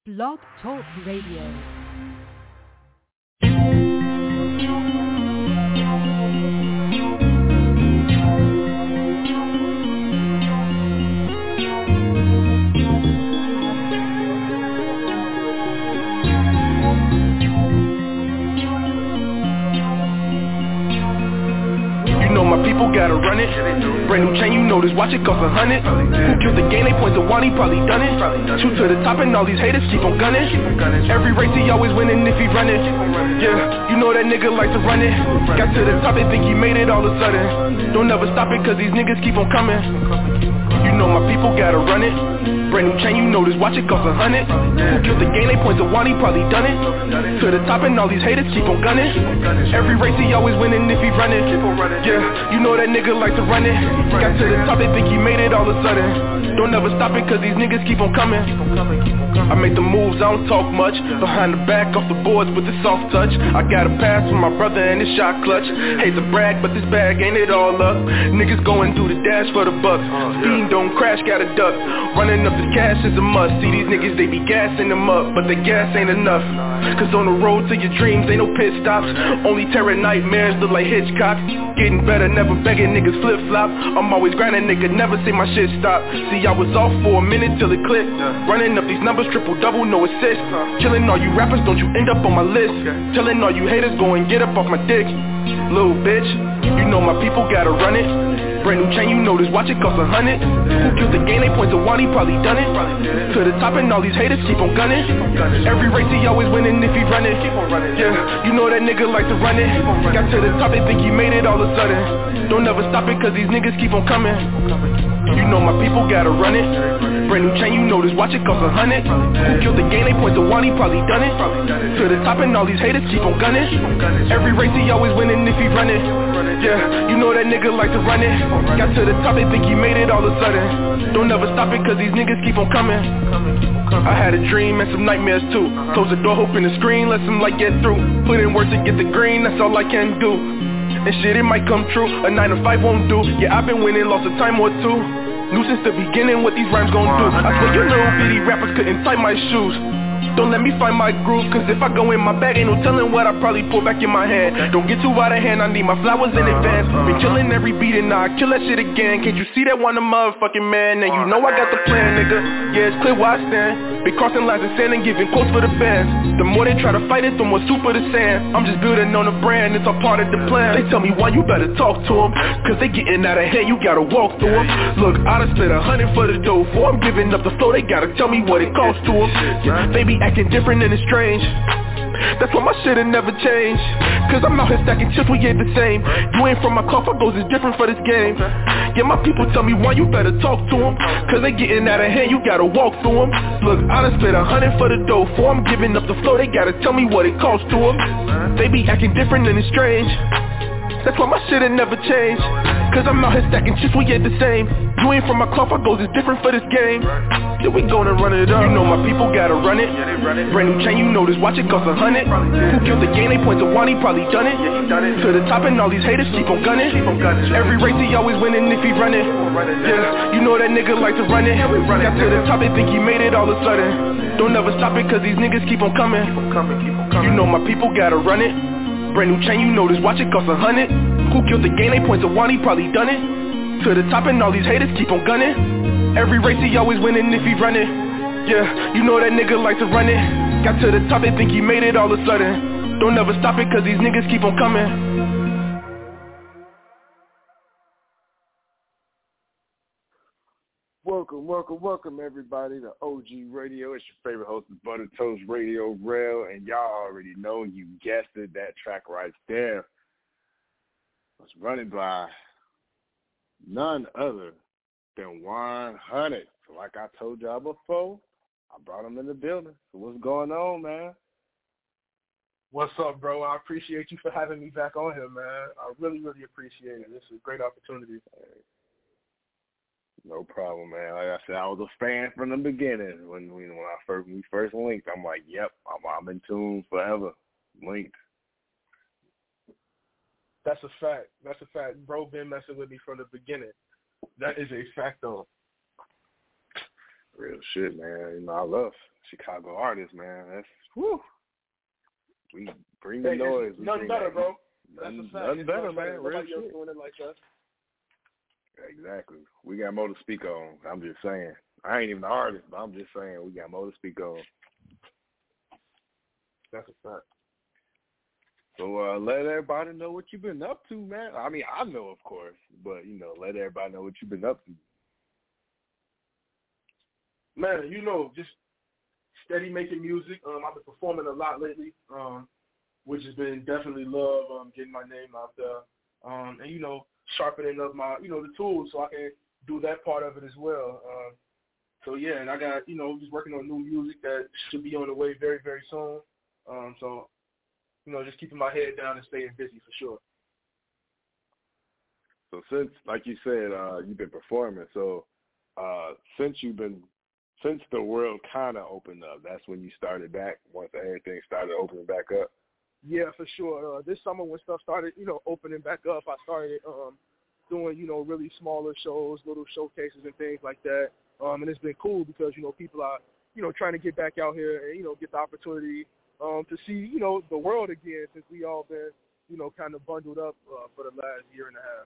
Blog Talk Radio. My people gotta run it. Brand new chain, you know this, watch it cost 100. Who killed the game, they point to one, he probably done it. Shoot to the top and all these haters keep on gunning. Every race he always winning if he run it. Yeah, you know that nigga like to run it. Got to the top, they think he made it all of a sudden. Don't ever stop it cause these niggas keep on coming. You know my people gotta run it. Brand new chain, you know this, watch it cost 100. Who killed the game, they point to one, he probably done it. To the top and all these haters keep on gunning. Every race he always winning if he run it. Yeah, you know that nigga like to run it. Got to the top, they think he made it all of a sudden. Don't ever stop it cause these niggas keep on coming. I make the moves, I don't talk much. Behind the back, off the boards with the soft touch. I got a pass from my brother and his shot clutch. Hate to brag, but this bag ain't it all up. Niggas going through the dash for the bucks. Speed don't crash, gotta duck. Running up this cash is a must. See these niggas, they be gassing them up, but the gas ain't enough. Cause on the road to your dreams ain't no pit stops. Only terror nightmares look like Hitchcock. Getting better, never begging niggas flip-flop. I'm always grinding, nigga, never say my shit stop. See, I was off for a minute till it clicked. Running up these numbers, triple-double, no assist. Killing all you rappers, don't you end up on my list. Telling all you haters, go and get up off my dick. Little bitch, you know my people gotta run it. Brand new chain, you know this, watch it cost 100. Who killed the game, they point to one, he probably done it. To the top and all these haters keep on gunning. Every race he always winning if he run it. Yeah, you know that nigga like to run it. Got to the top, they think he made it all of a sudden. Don't ever stop it cause these niggas keep on coming. You know my people gotta run it. Brand new chain, you know this, watch it cost 100. Who killed the game, they point to one, he probably done it. To the top and all these haters keep on gunning. Every race he always winning if he run it. Yeah, you know that nigga like to run it. Got to the top, they think he made it all of a sudden. Don't ever stop it cause these niggas keep on coming. I had a dream and some nightmares too. Close the door, hoping the screen, let some light get through. Put in work to get the green, that's all I can do. And shit, it might come true, a 9 to 5 won't do. Yeah, I've been winning, lost a time or two. Knew since the beginning what these rhymes gon' do. I swear you little bitty rappers couldn't tie my shoes. Don't let me find my groove, cause if I go in my bag, ain't no telling what I probably pull back in my hand. Don't get too out of hand, I need my flowers in advance. Been killing every beat and now I kill that shit again. Can't you see that one a motherfucking man? And you know I got the plan, nigga. Yeah, it's clear where I stand. Been crossing lines of sand and giving quotes for the bands. The more they try to fight it, the more super the sand. I'm just building on the brand, it's all part of the plan. They tell me why you better talk to them, cause they getting out of hand, you gotta walk through them. Look, I done split 100 for the dough. Before I'm giving up the flow, they gotta tell me what it costs to them. Yeah, they be acting different and it's strange. That's why my shit'll never change. Cause I'm out here stacking chips, we ain't the same. You ain't from my cloth, our goals is different for this game. Yeah, my people tell me why you better talk to them, cause they getting out of hand, you gotta walk through them. Look, I done split 100 for the dough. Before I'm giving up the flow, they gotta tell me what it costs to them. They be acting different and it's strange. That's why my shit'll never change. Cause I'm out here stacking chips, we ain't the same. You ain't from my cloth, our goals is different for this game. Yeah, we gonna run it up. You know my people gotta run it. Brand new chain, you know this, watch it cost 100. Who killed the game, they point to one, he probably done it. To the top and all these haters keep on gunning. Every race he always winning if he run it. Yeah, you know that nigga like to run it. Got to the top, they think he made it all of a sudden. Don't ever stop it cause these niggas keep on coming. You know my people gotta run it. Brand new chain, you know this, watch it cost 100. Who killed the game, they point to one, he probably done it. To the top and all these haters keep on gunning. Every race he always winning if he run it. Yeah, you know that nigga like to run it. Got to the top, they think he made it all of a sudden. Don't ever stop it cause these niggas keep on coming. Welcome everybody to OG Radio. It's your favorite host of Butter Toast Radio Rail, and y'all already know, you guessed it, that track right there was running by none other than 100. So like I told y'all before, I brought him in the building. So what's going on, man? What's up, bro? I appreciate you for having me back on here, man. I really, really appreciate it. This is a great opportunity. No problem, man. Like I said, I was a fan from the beginning. When we first linked, I'm like, yep, I'm in tune forever. Linked. That's a fact. Bro been messing with me from the beginning. That is a fact, though. Real shit, man. You know, I love Chicago artists, man. That's whew. We bring the noise. Nothing better, bro. That's a fact. Nothing better, man. Nobody else doing it like us. Exactly. We got more to speak on. I'm just saying. I ain't even an artist, but I'm just saying we got more to speak on. That's a fact. So let everybody know what you've been up to, man. I mean, I know, of course, but, let everybody know what you've been up to. Man, just steady making music. I've been performing a lot lately, which has been definitely love, getting my name out there. And, sharpening up my, the tools so I can do that part of it as well. So, yeah, and I got, just working on new music that should be on the way very, very soon. So, just keeping my head down and staying busy for sure. So since, like you said, you've been performing, so since the world kind of opened up, that's when you started back, once everything started opening back up? Yeah, for sure. This summer when stuff started, opening back up, I started doing, really smaller shows, little showcases and things like that. And it's been cool because, people are, trying to get back out here and, get the opportunity to see, the world again since we all been, kind of bundled up for the last year and a half.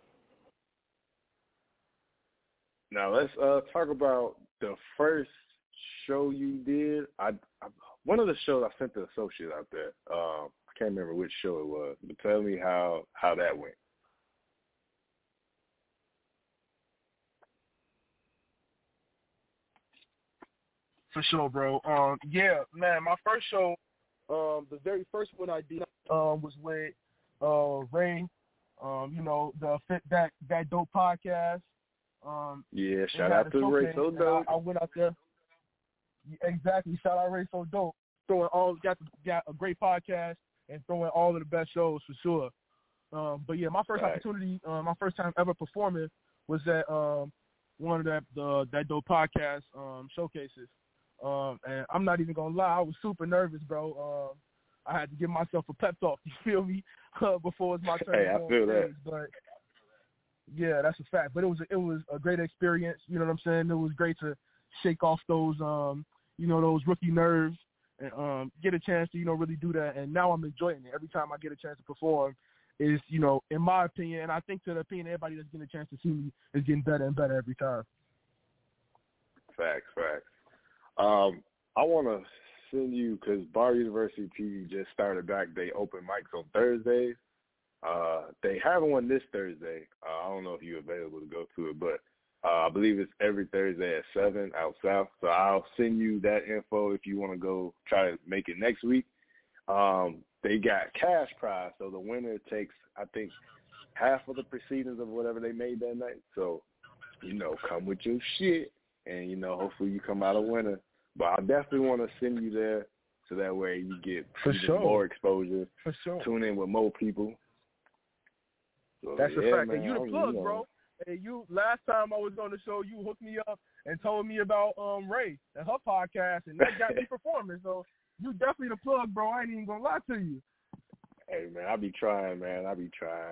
Now let's talk about the first show you did. One of the shows I sent the associate out there. I can't remember which show it was, but tell me how that went. For sure, bro. Yeah, man, my first show, the very first one I did was with Ray, that dope podcast. Yeah, shout out to Ray So Dope. I went out there. Exactly, shout out Ray So Dope. Got a great podcast and throwing all of the best shows for sure. But yeah, my first opportunity, my first time ever performing was at one of that dope podcast showcases. And I'm not even gonna lie, I was super nervous, bro. I had to give myself a pep talk, you feel me, before it's my turn. Hey, I feel that. But yeah, that's a fact. But it was a great experience. You know what I'm saying? It was great to shake off those those rookie nerves and get a chance to really do that. And now I'm enjoying it. Every time I get a chance to perform, is in my opinion, and I think to the opinion of everybody that's getting a chance to see me, is getting better and better every time. Facts. I want to send you, because Bar University TV just started back. They open mics on Thursdays. They have one this Thursday. I don't know if you're available to go to it, but I believe it's every Thursday at 7 out south. So I'll send you that info if you want to go try to make it next week. They got cash prize, so the winner takes, I think, half of the proceedings of whatever they made that night. So, come with your shit, and, hopefully you come out a winner. But I definitely want to send you there so that way you get more exposure. For sure. Tune in with more people. So, that's a fact. Man, and you the plug, bro. And last time I was on the show, you hooked me up and told me about Ray and her podcast, and that got me performing. So you definitely the plug, bro. I ain't even gonna lie to you. Hey, man, I be trying, man. I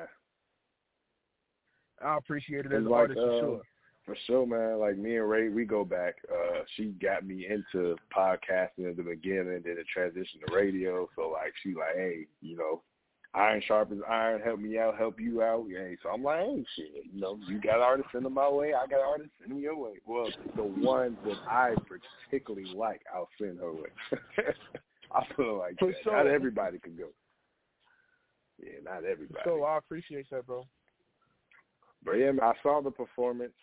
appreciate it as an artist for sure. For sure, man. Like me and Ray, we go back. She got me into podcasting at the beginning, then it transitioned to radio. So like, she like, hey, iron sharpens iron, help me out, help you out. Yeah, so I'm like, hey, shit, you got artists, send them my way. I got artists, send them your way. Well, the ones that I particularly like, I'll send her way. I feel like that. Sure. Not everybody could go. Yeah, not everybody. So I appreciate that, bro. But yeah, man, I saw the performance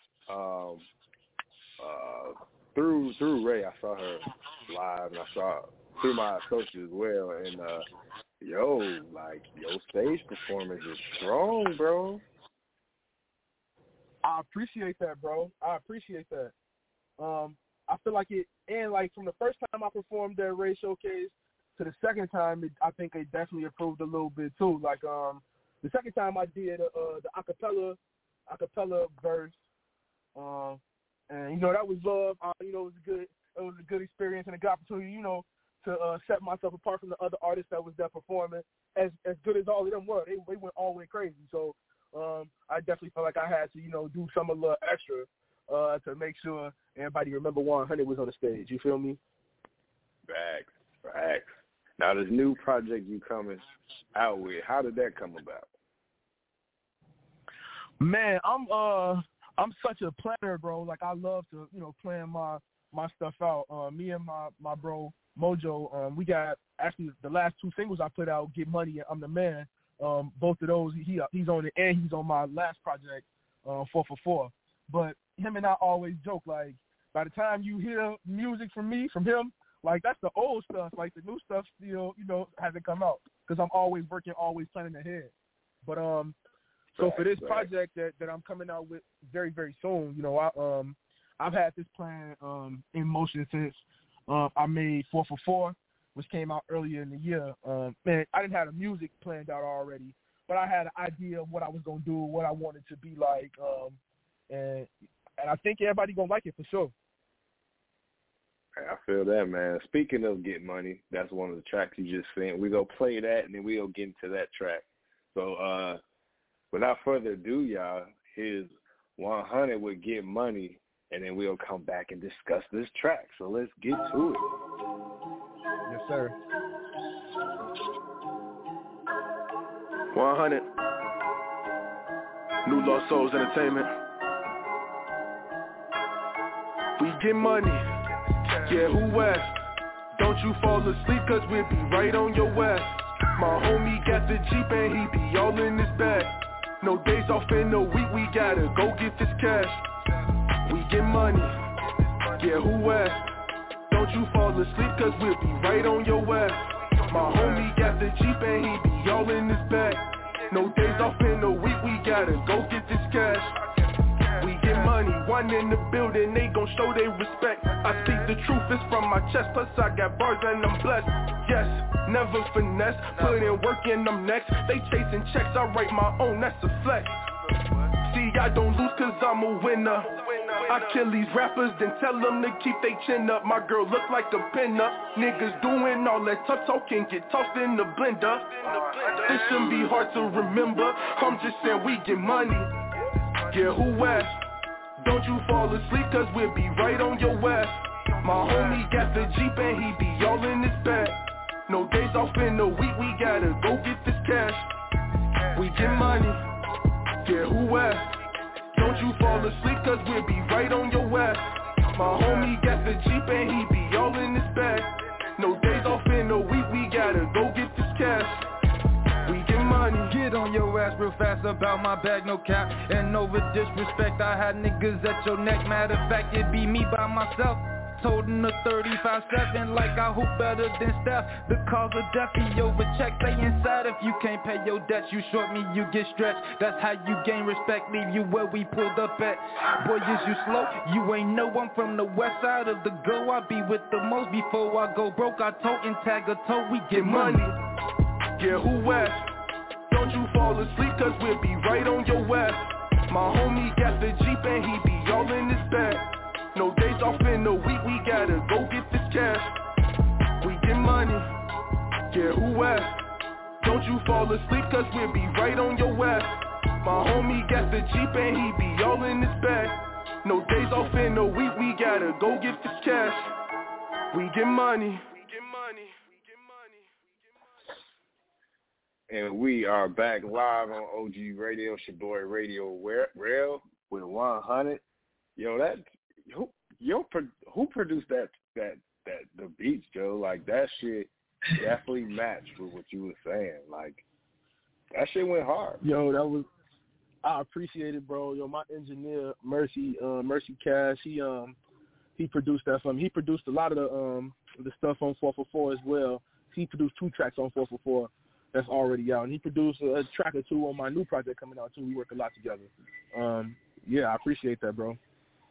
through Ray. I saw her live, and I saw through my associate as well. And your stage performance is strong, bro. I appreciate that, bro. I appreciate that. I feel like it, and like from the first time I performed at Ray Showcase to the second time, I think it definitely improved a little bit too. Like the second time I did the acapella verse, and that was love. It was good. It was a good experience and a good opportunity, to set myself apart from the other artists that was there performing. As good as all of them were, they went all the way crazy. So I definitely felt like I had to, do some a little extra to make sure everybody remember 100 was on the stage. You feel me? Facts. Now, this new project you coming out with, how did that come about? Man, I'm such a planner, bro. Like, I love to, plan my stuff out. Me and my bro Mojo, we got actually the last two singles I put out, Get Money and I'm the Man. Both of those, he's on it, and he's on my last project, 4 for 4. But him and I always joke, like, by the time you hear music from him, like, that's the old stuff. Like, the new stuff still, hasn't come out because I'm always working, always planning ahead. But so for this project that I'm coming out with very, very soon, I've had this plan in motion since I made 4 for 4, which came out earlier in the year. Man, I didn't have the music planned out already, but I had an idea of what I was gonna do, what I wanted to be like, and I think everybody gonna like it for sure. I feel that, man. Speaking of Get Money, that's one of the tracks you just sent. We're gonna play that, and then we'll get into that track. So, without further ado, y'all, here's 100 with Get Money, and then we'll come back and discuss this track. So let's get to it. Yes, sir. 100. New Lost Souls Entertainment. We get money. Yeah, who asked? Don't you fall asleep, cause we'll be right on your ass. My homie got the Jeep and he be all in his bag. No days off in the week, we gotta go get this cash. We get money. Yeah, who asked? Don't you fall asleep, cause we'll be right on your ass. My homie got the Jeep and he be all in his bag. No days off in the week, we gotta go get this cash. We get money, one in the building, they gon' show they respect. I speak the truth, it's from my chest, plus I got bars and I'm blessed. Yes, never finesse, put in work and I'm next. They chasing checks, I write my own, that's a flex. See, I don't lose cause I'm a winner. I kill these rappers, then tell them to keep they chin up. My girl look like a pinner. Niggas doing all that tough talking, get tossed in the blender. This shouldn't be hard to remember, I'm just saying we get money. Yeah, who asked? Don't you fall asleep, cause we'll be right on your ass. My homie got the Jeep and he be all in his bag. No days off in the week, we gotta go get this cash. We get money. Yeah, who asked? Don't you fall asleep, cause we'll be right on your ass. My homie got the Jeep and he be all in his bag. No days off in the week, we gotta go get this cash. We get money. Get on your ass real fast about my bag, no cap. And over disrespect, I had niggas at your neck. Matter of fact, it be me by myself. Holding a 35-7 like I hoop better than Steph. The cause of death be over check. Stay inside if you can't pay your debts. You short me, you get stretched. That's how you gain respect. Leave you where we pulled up at. Boy, is you slow? You ain't know I'm from the west side of the go. I be with the most before I go broke. I tote and tag a toe. We get money. Yeah, who asked? Don't you fall asleep, cause we'll be right on your ass. My homie got the Jeep and he be all in his bag. No days off in the week, we gotta go get this cash. We get money. Yeah, who asked? Don't you fall asleep, cause we'll be right on your ass. My homie got the Jeep and he be all in his bag. No days off in the week, we gotta go get this cash. We get money. And we are back live on OG Radio. It's your boy Radio Rail with 100. Yo, that who produced that the beats, Joe? Like, that shit definitely matched with what you were saying. Like, that shit went hard. Yo, I appreciate it, bro. Yo, my engineer Mercy Cash, he produced that for me. He produced a lot of the stuff on 4 for 4 as well. He produced 2 tracks on 4 for 4. That's already out, and he produced a track or 2 on my new project coming out too. We work a lot together. Yeah, I appreciate that, bro.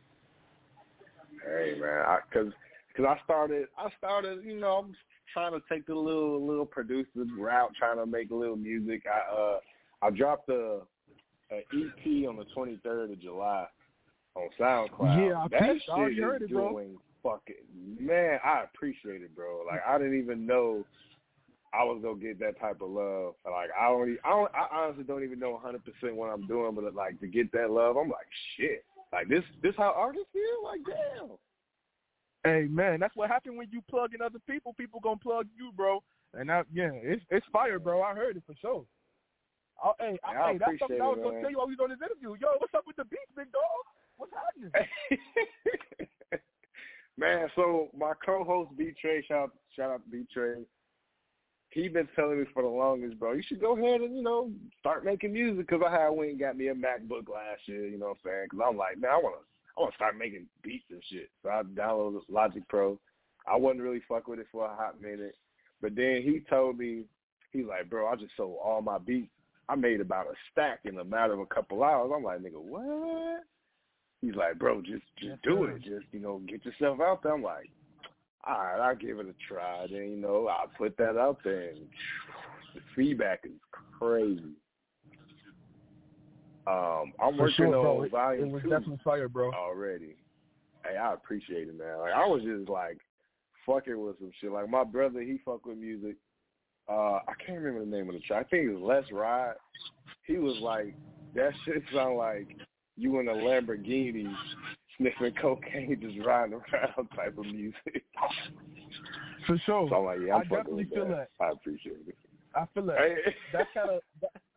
Hey man, cause I started, I'm trying to take the little producer route, trying to make a little music. I dropped a EP on the 23rd of July on SoundCloud. Yeah, that shit already heard is it, bro. Doing fucking, man, I appreciate it, bro. Like, I didn't even know I was gonna get that type of love. Like, I honestly don't even know 100% what I'm doing, but like, to get that love, I'm like, shit. Like, this how artists feel? Like, damn. Hey man, that's what happened when you plug in other people. People gonna plug you, bro. And it's fire, bro. I heard it for sure. Hey, that's something I was gonna tell you while we was on this interview. Yo, what's up with the beats, big dog? What's happening? Man, so my co-host B-Trey, shout out to B-Trey. He been telling me for the longest, bro, you should go ahead and, start making music, because I went and got me a MacBook last year, you know what I'm saying? Because I'm like, man, I want to start making beats and shit. So I downloaded Logic Pro. I wasn't really fucking with it for a hot minute. But then he told me, he's like, bro, I just sold all my beats. I made about a stack in a matter of a couple hours. I'm like, nigga, what? He's like, bro, just do it. Just, get yourself out there. I'm like, all right, I'll give it a try. Then, I'll put that out there, and the feedback is crazy. I'm working on volume 2. It was definitely fire, bro. Already. Hey, I appreciate it, man. Like, I was just, fucking with some shit. Like, my brother, he fuck with music. I can't remember the name of the track. I think it was Let's Ride. He was like, that shit sound like you in a Lamborghini sniffing cocaine, just riding around type of music. For sure. So I'm like, yeah, I definitely feel that. I appreciate it. I feel that. Hey. That's kind of.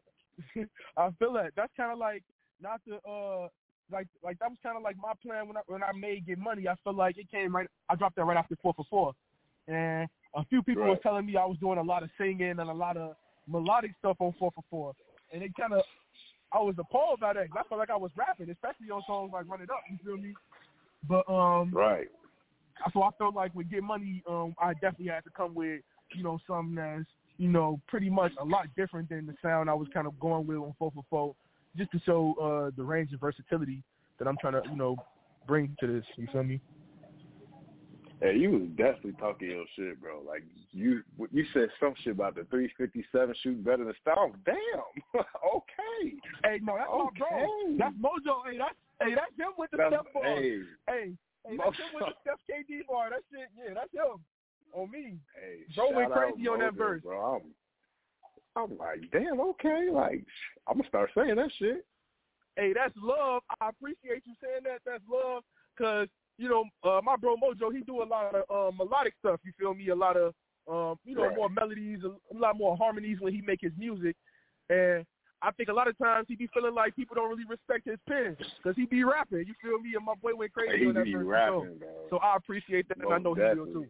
I feel that. That's kind of like not to like that was kind of like my plan when I made Get Money. I feel like it came right. I dropped that right after 4 for 4, and a few people was telling me I was doing a lot of singing and a lot of melodic stuff on 4 for 4, and it kind of. I was appalled by that. I felt like I was rapping, especially on songs like Run It Up, you feel me? But right. So I felt like with Get Money, I definitely had to come with, something that's, pretty much a lot different than the sound I was kind of going with on 4 for 4, just to show the range of versatility that I'm trying to, bring to this, you feel me? Hey, you was definitely talking your shit, bro. Like, you said some shit about the 357 shooting better than Styles. Damn. Okay. Hey, no, that's my bro. That's Mojo. Hey, that's him with the step bar. Hey, that's him with the Steph KD bar. That shit, yeah, that's him. On me. Hey, bro went crazy on that verse. Bro, I'm like, damn, okay. Like, I'm going to start saying that shit. Hey, that's love. I appreciate you saying that. That's love, because my bro Mojo, he do a lot of melodic stuff, you feel me? A lot of, right. more melodies, a lot more harmonies when he make his music. And I think a lot of times he be feeling like people don't really respect his pen because he be rapping, you feel me? And my boy went crazy on that verse. Rapping, so I appreciate that, and I know he will too.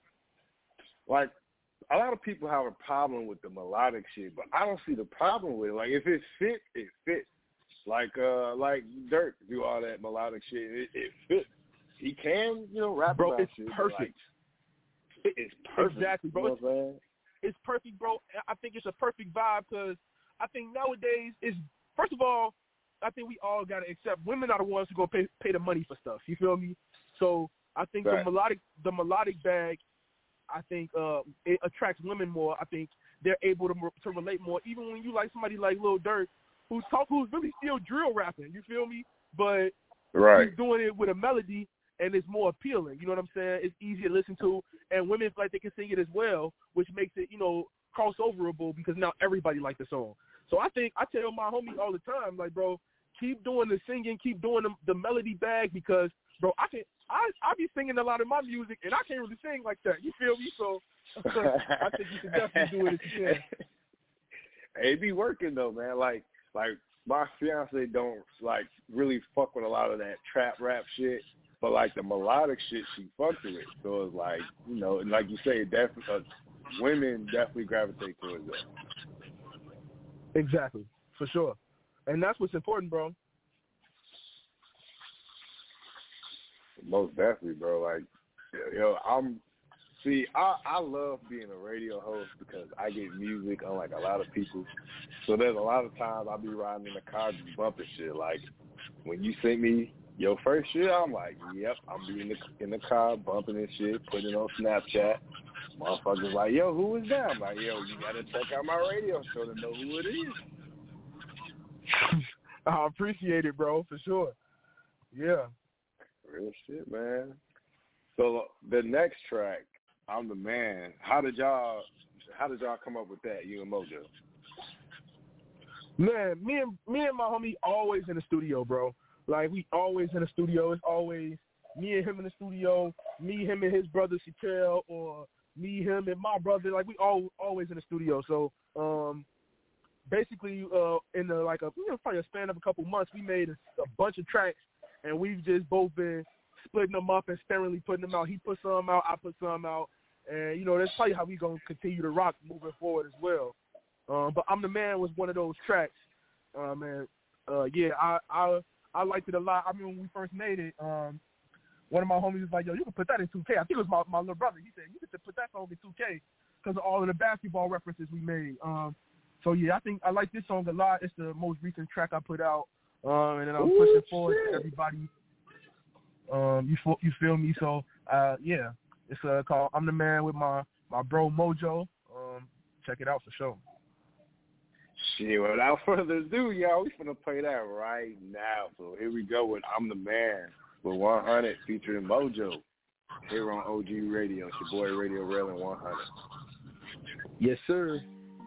Like, a lot of people have a problem with the melodic shit, but I don't see the problem with it. Like, if it fits, it fits. Like Dirk do all that melodic shit. It fits. He can, rap bro, about it's shit. Perfect. It's perfect. Exactly, bro. It's perfect, bro. I think it's a perfect vibe because I think nowadays first of all, I think we all got to accept women are the ones who going to pay the money for stuff. You feel me? So I think right. the melodic bag, I think it attracts women more. I think they're able to relate more. Even when you like somebody like Lil Durk, who's really still drill rapping. You feel me? But right. he's doing it with a melody. And it's more appealing, you know what I'm saying? It's easier to listen to, and women feel like they can sing it as well, which makes it, crossoverable because now everybody likes the song. So I tell my homie all the time, like, bro, keep doing the singing, keep doing the melody bag because, bro, I be singing a lot of my music, and I can't really sing like that. You feel me? So I think you should definitely do it if you can. It be working though, man. Like my fiance don't really fuck with a lot of that trap rap shit. But, the melodic shit, she fucks with it. So, it's like, like you say, women definitely gravitate towards that. Exactly. For sure. And that's what's important, bro. Most definitely, bro. I love being a radio host because I get music unlike a lot of people. So, there's a lot of times I'll be riding in the car just bumping shit. Like, when you sing me your first shit, I'm like, yep, I'm being in the car, bumping this shit, putting it on Snapchat. Motherfuckers like, yo, who is that? I'm like, yo, you got to check out my radio show to know who it is. I appreciate it, bro, for sure. Yeah. Real shit, man. So the next track, I'm the Man. How did y'all come up with that, you and Mojo? Man, me and my homie always in the studio, bro. Like, we always in the studio. It's always me and him in the studio, me, him, and his brother Shaquille, or me, him, and my brother. Like we always in the studio. So basically, in probably a span of a couple months, we made a bunch of tracks, and we've just both been splitting them up and sparingly putting them out. He put some out, I put some out, and that's probably how we gonna continue to rock moving forward as well. But I'm the Man was one of those tracks, man. I liked it a lot. I mean, when we first made it, one of my homies was like, "Yo, you can put that in 2K." I think it was my little brother. He said, "You can put that song in 2K because of all of the basketball references we made." So yeah, I think I like this song a lot. It's the most recent track I put out, and then I'm pushing forward to everybody. You feel me? So yeah, it's called "I'm the Man" with my bro Mojo. Check it out for sure. Shit, without further ado, y'all, we finna play that right now. So here we go with "I'm the Man" with 100 featuring Mojo here on OG Radio. It's your boy Radio Rail and 100. Yes, sir.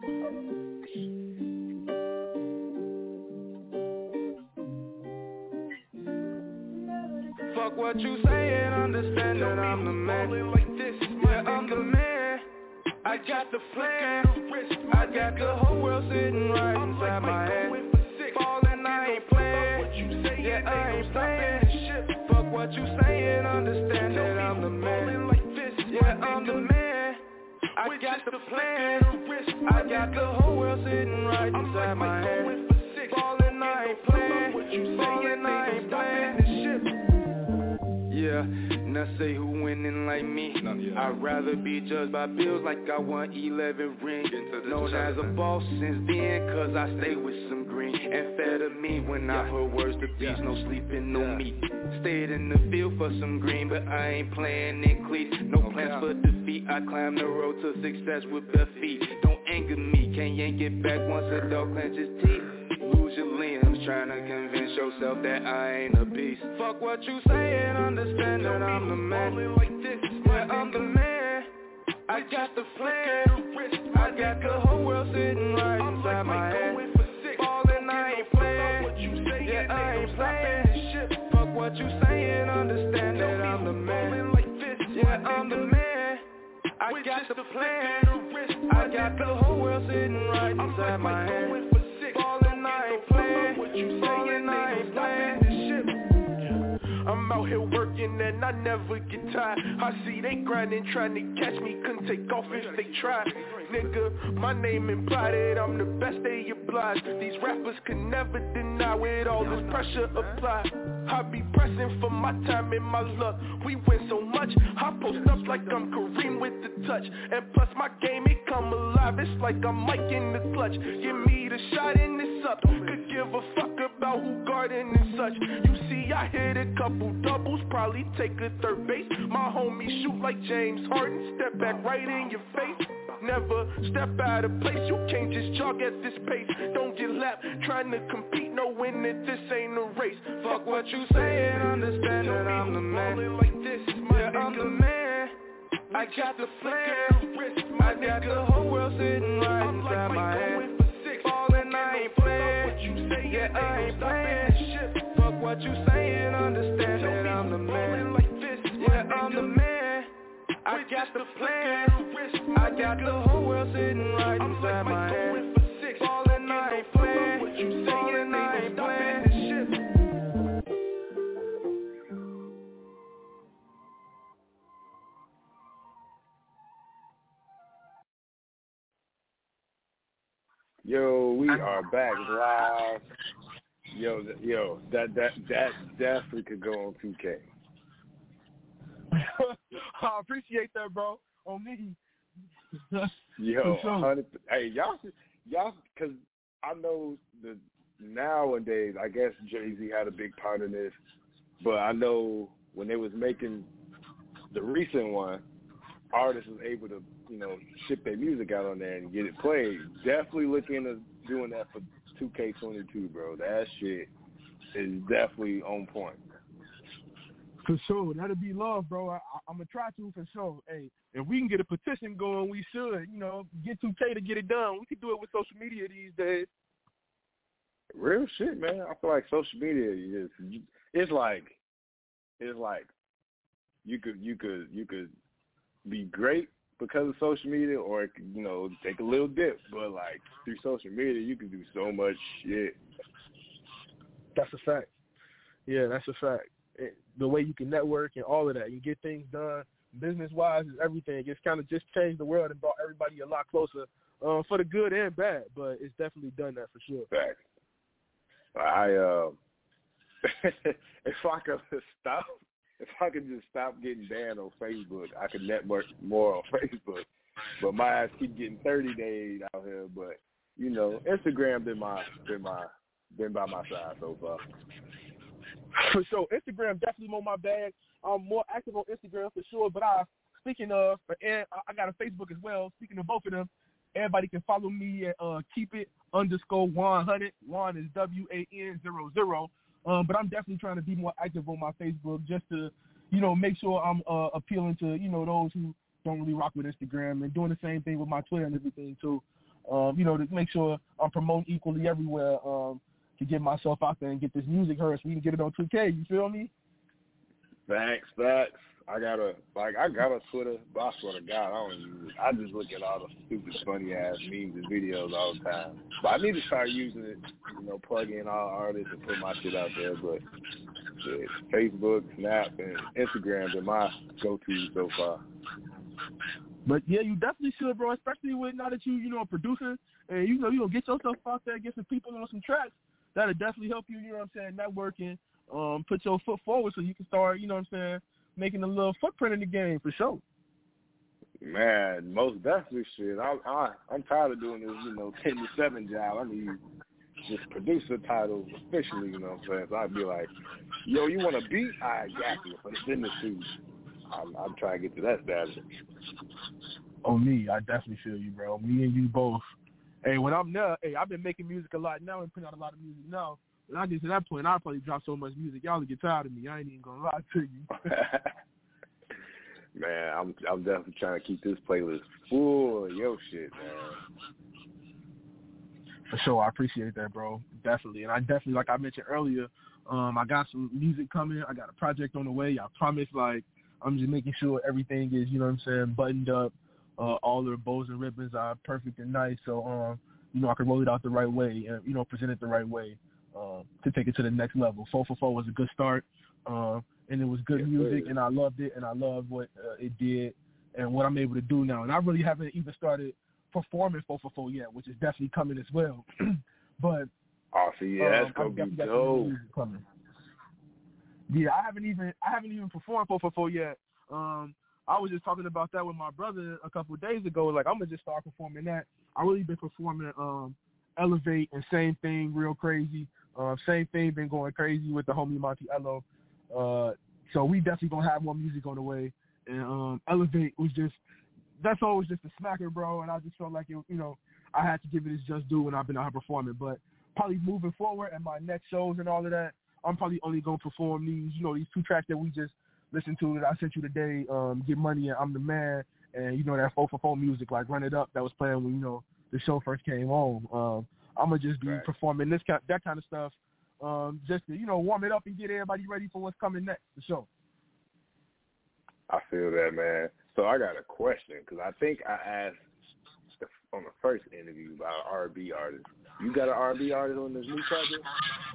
Fuck what you say and understand that I'm the man. Like this, yeah, I'm the man. I got the plan. I got the whole world sitting right inside my hand. Ballin', I ain't playing. Yeah, I ain't playing. Fuck what you say and understand that I'm the man. Yeah, I'm the man. I got the plan. I got the whole world sitting right inside my hand. Ballin', I ain't playing. Ballin', I ain't playing. Yeah, now say who winning like me. I'd rather be judged by bills like I won 11 rings. Known as a boss since then, cause I stay with some green. And fed of me when I heard words to beats, no sleeping, no meat. Stayed in the field for some green, but I ain't playing in cleats. No plans for defeat, I climb the road to success with bare feet. Don't anger me, can't yank it back once a dog clenches teeth. Lose your limbs, trying to convince yourself that I ain't a beast. Fuck what you say and understand that I'm the man. Like this, yeah, I'm the man. I got the plan. I got the whole world sitting right inside my hand. Ballin', I ain't playing. Yeah, I ain't playing. Fuck what you say and understand that I'm the man. Yeah, I'm the man. I got the plan. I got the whole world sitting right inside my hand. Ballin', I ain't playing. Ballin', I ain't playing. I'm out here working and I never get tired. I see they grinding, trying to catch me, couldn't take off if they tried. Nigga, my name implied it, I'm the best they oblige. These rappers can never deny with all this pressure applied. I be pressing for my time and my luck. We win so much, I post up like I'm Kareem with the touch. And plus my game, it come alive, it's like I'm Mike in the clutch. Give me the shot and it's up. Could give a fuck about who guarding and such. You see, I hit a couple doubles, probably take a third base. My homie shoot like James Harden, step back right in your face. Never step out of place, you can't just jog at this pace. Don't get lapped, trying to compete, knowing that this ain't a race. Fuck what you say and understand that I'm the man. Like this, yeah, I'm the man. I got the plan. I got the whole world sitting right inside my hand. Ballin', I ain't playing. Yeah, I ain't playing. Fuck what you say and understand that I'm the man. Yeah, I'm the man. I got the plan. I got the whole world sitting right inside my hand. Ballin', I ain't playing. Ballin', I ain't playing. Yo, we are back live. Yo, that definitely could go on 2K. I appreciate that, bro. On me. Yo, 100. Hey, y'all, because I know the nowadays, I guess Jay-Z had a big part in this, but I know when they was making the recent one, artists was able to, ship their music out on there and get it played. Definitely look into doing that for 2K22, bro. That shit is definitely on point. For sure. That'll be love, bro. I'm going to try to for sure. Hey, if we can get a petition going, we should. Get 2K to get it done. We can do it with social media these days. Real shit, man. I feel like social media it's like you could be great because of social media, or it could, take a little dip. But like through social media, you can do so much shit. That's a fact. Yeah, that's a fact. The way you can network and all of that, you get things done business-wise is everything. It's kind of just changed the world and brought everybody a lot closer for the good and bad, but it's definitely done that for sure. Fact. If I could just stop getting banned on Facebook, I could network more on Facebook. But my ass keep getting 30 days out here. But Instagram been by my side so far. For sure, Instagram definitely more my bag. I'm more active on Instagram for sure. But speaking of, and I got a Facebook as well. Speaking of both of them, everybody can follow me at keepit_Juan100. Juan is WAN00. But I'm definitely trying to be more active on my Facebook just to, make sure I'm appealing to, those who don't really rock with Instagram, and doing the same thing with my Twitter and everything too. To make sure I'm promoting equally everywhere to get myself out there and get this music heard so we can get it on 2K. You feel me? Facts. I got a Twitter, but I swear to God, I don't use it. I just look at all the stupid, funny-ass memes and videos all the time. But I need to start using it, plug in all artists and put my shit out there. But shit, Facebook, Snap, and Instagram are my go-to so far. But, yeah, you definitely should, bro, especially with now that you a producer and, you going to get yourself out there, get some people on some tracks. That'll definitely help you, networking, put your foot forward so you can start, making a little footprint in the game for sure. Man, most definitely shit. I'm tired of doing this, 10 to 7 job. I need this producer title officially, you know what I'm saying? So I'd be like, yo, you want a beat? I got you, but it's in the studio. I'm trying to get to that status. On me, I definitely feel you, bro. Me and you both. Hey, when I'm there, I've been making music a lot now and putting out a lot of music now. When I get to that point, I'll probably drop so much music, y'all will get tired of me. I ain't even gonna lie to you. Man, I'm definitely trying to keep this playlist full of your shit, man. For sure, I appreciate that, bro. Definitely, and I definitely, like I mentioned earlier, I got some music coming. I got a project on the way. I promise, I'm just making sure everything is, buttoned up. All the bows and ribbons are perfect and nice, so I can roll it out the right way and present it the right way. To take it to the next level. 444 was a good start, and it was good music, and I loved it, and I love what it did and what I'm able to do now. And I really haven't even started performing 444 yet, which is definitely coming as well. But that's gonna be dope. Yeah, I haven't even performed 444 yet. I was just talking about that with my brother a couple of days ago. Like, I'm gonna just start performing that. I really been performing Elevate and Same Thing, Real Crazy. Same Thing been going crazy with the homie Monty Ello. So we definitely gonna have more music on the way. And Elevate was that's always just a smacker, bro. And I just felt like I had to give it its just due when I've been out here performing. But probably moving forward and my next shows and all of that, I'm probably only gonna perform these 2 tracks that we just listened to that I sent you today. Get Money and I'm the Man, and that 444 music like Run It Up that was playing when the show first came on. I'm going to just be performing that kind of stuff just to, warm it up and get everybody ready for what's coming next, for sure. I feel that, man. So I got a question, because I think I asked on the first interview about an R&B artist. You got an R&B artist on this new project?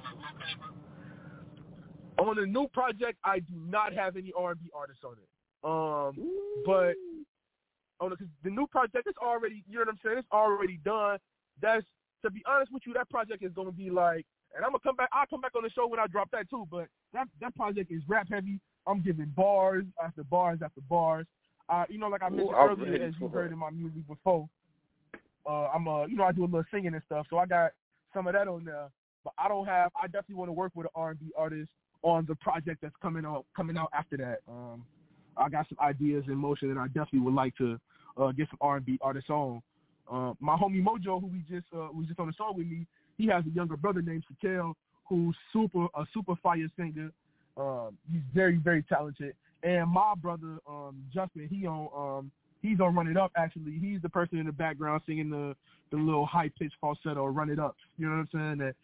On the new project, I do not have any R&B artists on it. But on the new project, it's already, what I'm saying? It's already done. To be honest with you, that project is going to be like, and I'll come back on the show when I drop that too, but that project is rap heavy. I'm giving bars after bars after bars. Like I mentioned earlier, as you heard in my music before, I do a little singing and stuff, so I got some of that on there. But I definitely want to work with an R&B artist on the project that's coming out after that. I got some ideas in motion, and I definitely would like to get some R&B artists on. My homie Mojo, who was just on the song with me, he has a younger brother named Shaquille, who's a super fire singer. He's very, very talented. And my brother Justin, he's on Run It Up. Actually, he's the person in the background singing the little high pitched falsetto Run It Up. You know what I'm saying? That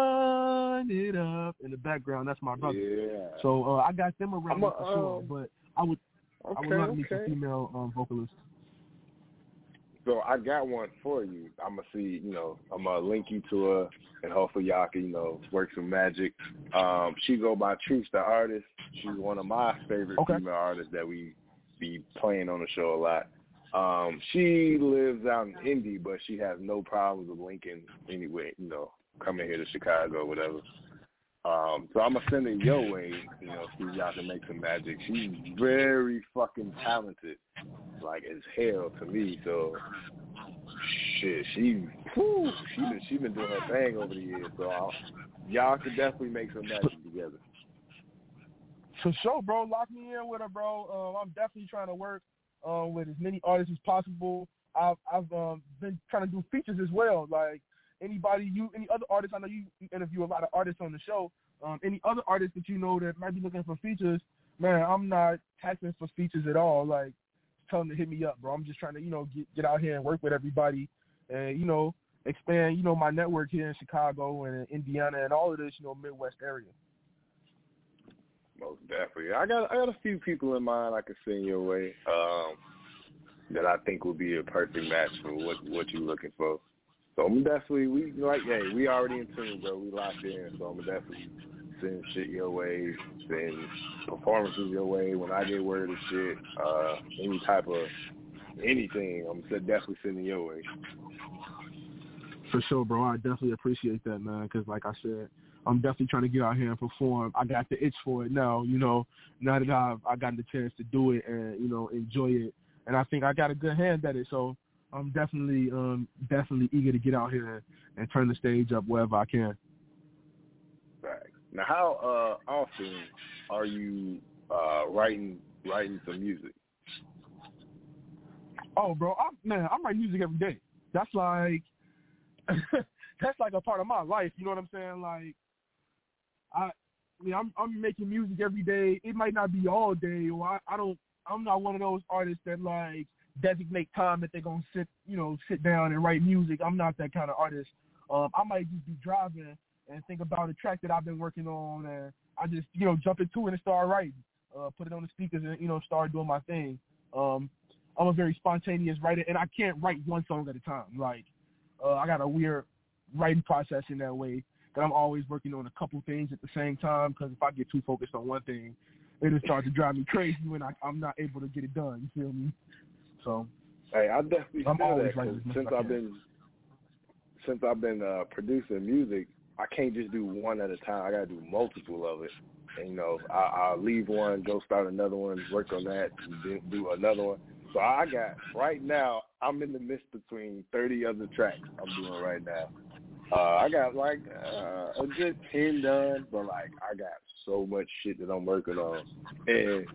Run It Up in the background. That's my brother. Yeah. So I got them around for sure. But I would not meet a female vocalist. So I got one for you. I'm gonna see, I'm gonna link you to her, and hopefully y'all can, work some magic. She go by Truth the Artist. She's one of my favorite female artists that we be playing on the show a lot. She lives out in Indy, but she has no problems with linking anyway, coming here to Chicago or whatever. So I'm gonna send it your way, see if y'all can make some magic. She's very fucking talented, like as hell to me. So shit, she been doing her thing over the years. So y'all could definitely make some magic together. For sure, bro. Lock me in with her, bro. I'm definitely trying to work with as many artists as possible. I've been trying to do features as well, like. Any other artists? I know you interview a lot of artists on the show. Any other artists that you know that might be looking for features? Man, I'm not taxing for features at all. Like, tell them to hit me up, bro. I'm just trying to, get out here and work with everybody, and expand, my network here in Chicago and in Indiana and all of this, Midwest area. Most definitely. I got a few people in mind I could send your way that I think would be a perfect match for what you're looking for. So I'm definitely, we already in tune, bro. We locked in. So I'm definitely send shit your way, send performances your way. When I get word of shit, any type of anything, I'm definitely sending your way. For sure, bro. I definitely appreciate that, man, because like I said, I'm definitely trying to get out here and perform. I got the itch for it now, now that I got the chance to do it and, enjoy it. And I think I got a good hand at it, so I'm definitely eager to get out here and turn the stage up wherever I can. Right. Now, how often are you writing some music? Oh, bro, I'm writing music every day. That's like a part of my life. You know what I'm saying? Like, I'm making music every day. It might not be all day, or I'm not one of those artists that like designate time that they're gonna sit down and write music. I'm not that kind of artist. I might just be driving and think about a track that I've been working on, and I just jump into it and start writing. Put it on the speakers and start doing my thing. I'm a very spontaneous writer, and I can't write one song at a time. Like I got a weird writing process in that way that I'm always working on a couple things at the same time. Because if I get too focused on one thing, it'll start to drive me crazy when I'm not able to get it done. You feel me? So, hey, I definitely feel that writing since I've been producing music, I can't just do one at a time. I gotta do multiple of it. And I'll leave one, go start another one, work on that, and then do another one. So I got right now. I'm in the midst between 30 other tracks I'm doing right now. I got like a good 10 done, but like I got so much shit that I'm working on, and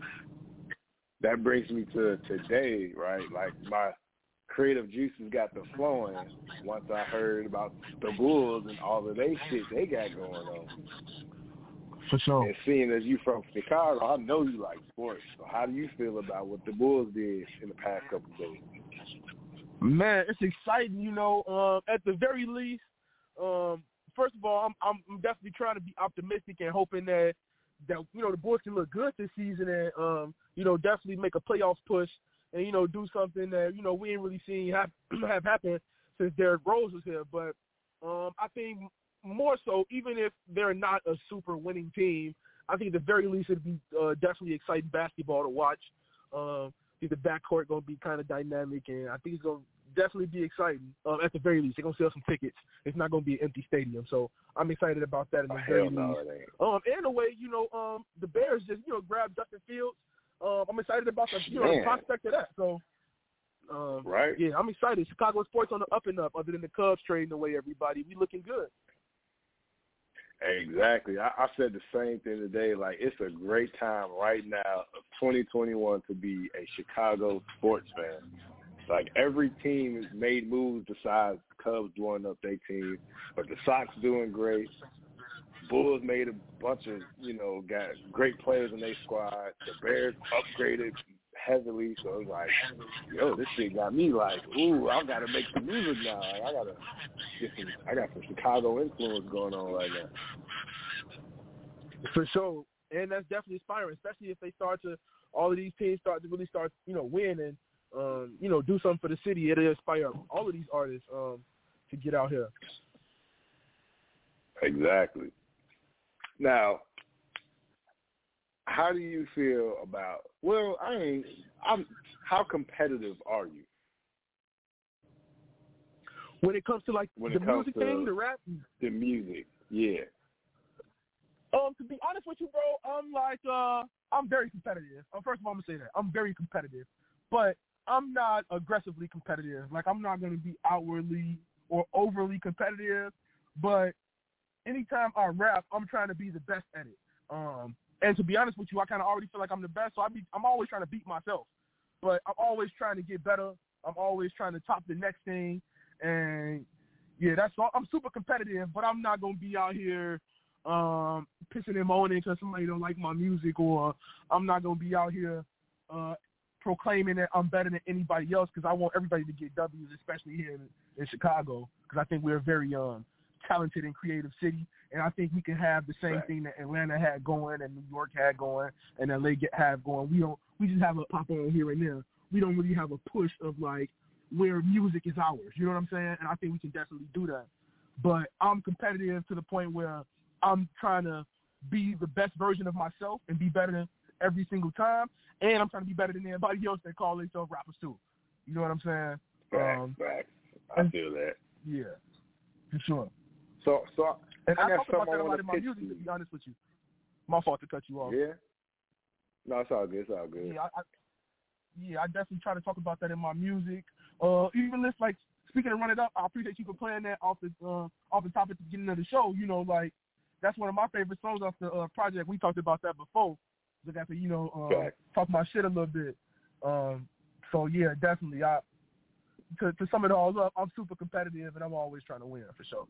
that brings me to today, right? Like my creative juices got the flowing once I heard about the Bulls and all of they shit they got going on. For sure. And seeing as you from Chicago, I know you like sports. So how do you feel about what the Bulls did in the past couple of days? Man, it's exciting. At the very least, first of all, I'm definitely trying to be optimistic and hoping that the Bulls can look good this season and definitely make a playoffs push and do something that we ain't really seen have happen since Derrick Rose was here. But I think more so, even if they're not a super winning team, I think at the very least it'd be definitely exciting basketball to watch. I think the backcourt gonna be kind of dynamic, and I think it's gonna definitely be exciting. At the very least, they're gonna sell some tickets. It's not gonna be an empty stadium, so I'm excited about that. In the very least, and the way the Bears just grabbed Justin Fields. I'm excited about the prospect of that. So, right, yeah, I'm excited. Chicago sports on the up and up. Other than the Cubs trading away everybody, we looking good. Exactly. I said the same thing today. Like, it's a great time right now of 2021 to be a Chicago sports fan. Like, every team has made moves besides the Cubs blowing up their team, but the Sox doing great. Bulls made a bunch of, got great players in their squad. The Bears upgraded heavily, so it's like, this shit got me like, ooh, I got to make some music now. Like, I got some Chicago influence going on right now. For sure, and that's definitely inspiring, especially if they start to all of these teams start, winning, do something for the city, it'll inspire all of these artists to get out here. Exactly. Now, how do you feel about? Well, how competitive are you? When it comes to the music thing, the rap? The music, yeah. To be honest with you, bro, I'm very competitive. First of all, I'm going to say that. I'm very competitive. But I'm not aggressively competitive. Like, I'm not going to be outwardly or overly competitive. But anytime I rap, I'm trying to be the best at it. And to be honest with you, I kind of already feel like I'm the best. So I'm always trying to beat myself. But I'm always trying to get better. I'm always trying to top the next thing. And, yeah, that's all. I'm super competitive, but I'm not going to be out here pissing and moaning because somebody don't like my music, or I'm not going to be out here proclaiming that I'm better than anybody else, because I want everybody to get W's, especially here in Chicago, because I think we're a very talented and creative city, and I think we can have the same thing that Atlanta had going and New York had going and LA have going. We just have a pop on here and there. We don't really have a push of like where music is ours. You know what I'm saying? And I think we can definitely do that. But I'm competitive to the point where I'm trying to be the best version of myself and be better than every single time. And I'm trying to be better than anybody else that call themselves rappers too. You know what I'm saying? Right. I feel that. Yeah, for sure. So and I talk about that a lot in my music, to be honest with you. My fault to cut you off. Yeah? No, it's all good. It's all good. I definitely try to talk about that in my music. Even this, like, speaking of Run It Up, I appreciate you for playing that off the top at the beginning of the show. You know, like, that's one of my favorite songs off the project. We talked about that before. So I got to, talk my shit a little bit. So, yeah, definitely. To sum it all up, I'm super competitive, and I'm always trying to win, for sure.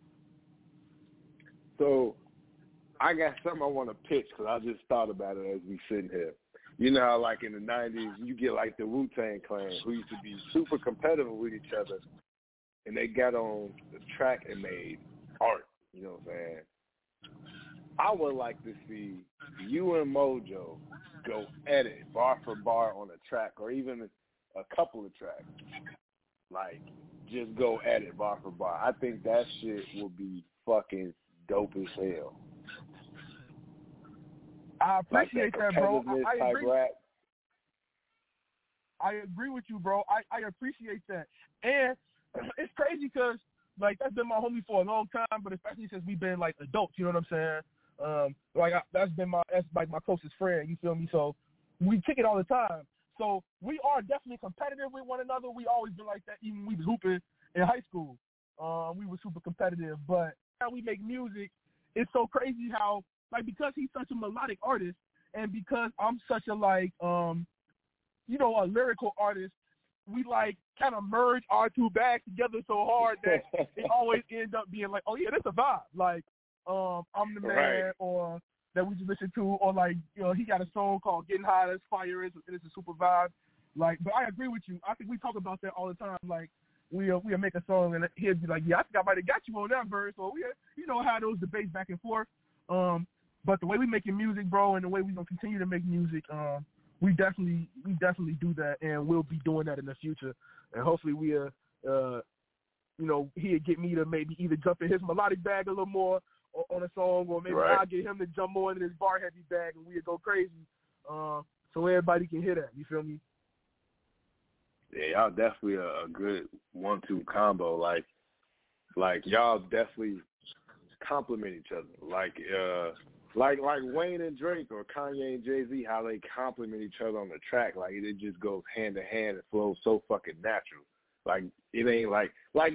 So I got something I want to pitch, because I just thought about it as we sitting here. You know how, like, in the 90s, you get, like, the Wu-Tang Clan, who used to be super competitive with each other, and they got on the track and made art, you know what I'm saying? I would like to see you and Mojo go edit bar for bar on a track, or even a couple of tracks. Like, just go edit bar for bar. I think that shit will be fucking dope as hell. I appreciate that, bro. I agree. Rap. I agree with you, bro. I appreciate that. And it's crazy because, like, that's been my homie for a long time, but especially since we've been, like, adults, you know what I'm saying? That's my closest friend, you feel me? So we kick it all the time. So we are definitely competitive with one another. We always been like that, even when we was hooping in high school. We were super competitive. But how we make music, it's so crazy how, like, because he's such a melodic artist, and because I'm such a, like, a lyrical artist, we, like, kind of merge our two bags together so hard that it always ends up being like, oh, yeah, that's a vibe. Like, I'm the man, right. Or that we just listen to, or, like, he got a song called Getting High, that's fire, it's a super vibe. Like, but I agree with you. I think we talk about that all the time. Like, we'll make a song, and he'll be like, yeah, I think I might have got you on that verse, or have those debates back and forth. But the way we making music, bro, and the way we gonna continue to make music, we definitely do that, and we'll be doing that in the future. And hopefully he'll get me to maybe either jump in his melodic bag a little more on a song, or maybe I'll get him to jump more into his bar heavy bag, and we'll go crazy, so everybody can hear that. You feel me? Yeah, y'all definitely a good 1-2 combo. Like y'all definitely complement each other. Like Wayne and Drake, or Kanye and Jay-Z, how they complement each other on the track. Like, it just goes hand to hand and flows so fucking natural. Like, it ain't like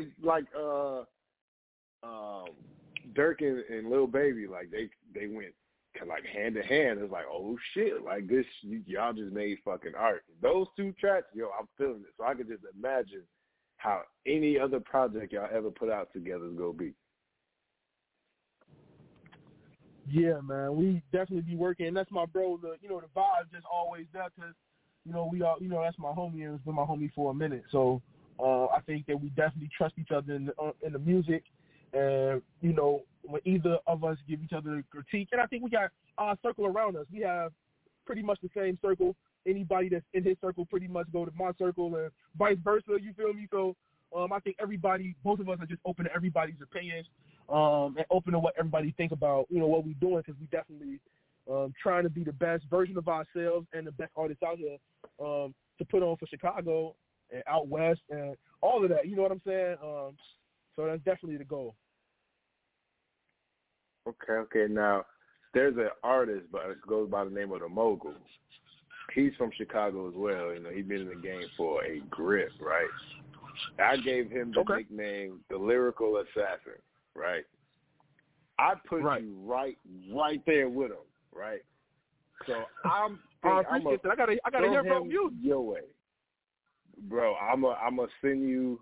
Dirk and Lil Baby, like they went like hand to hand. It's like, oh shit, like this, y'all just made fucking art. Those two tracks, I'm feeling it. So I could just imagine how any other project y'all ever put out together is gonna be. Yeah, man, we definitely be working. And that's my bro. The vibe just always there, because we all, that's my homie, and it's been my homie for a minute. So I think that we definitely trust each other in the music, and when either of us give each other a critique, and I think we got our circle around us. We have pretty much the same circle. Anybody that's in his circle pretty much go to my circle and vice versa, you feel me? So I think both of us are just open to everybody's opinions and open to what everybody think about, what we're doing, because we definitely trying to be the best version of ourselves and the best artists out here to put on for Chicago and out west and all of that, you know what I'm saying? So that's definitely the goal. Okay. Now, there's an artist, but it goes by the name of the Mogul. He's from Chicago as well. He's been in the game for a grip, right? I gave him the nickname, the Lyrical Assassin, right? I put you right there with him, right? So I appreciate that. I gotta hear about you. Your way, bro. I'm gonna send you.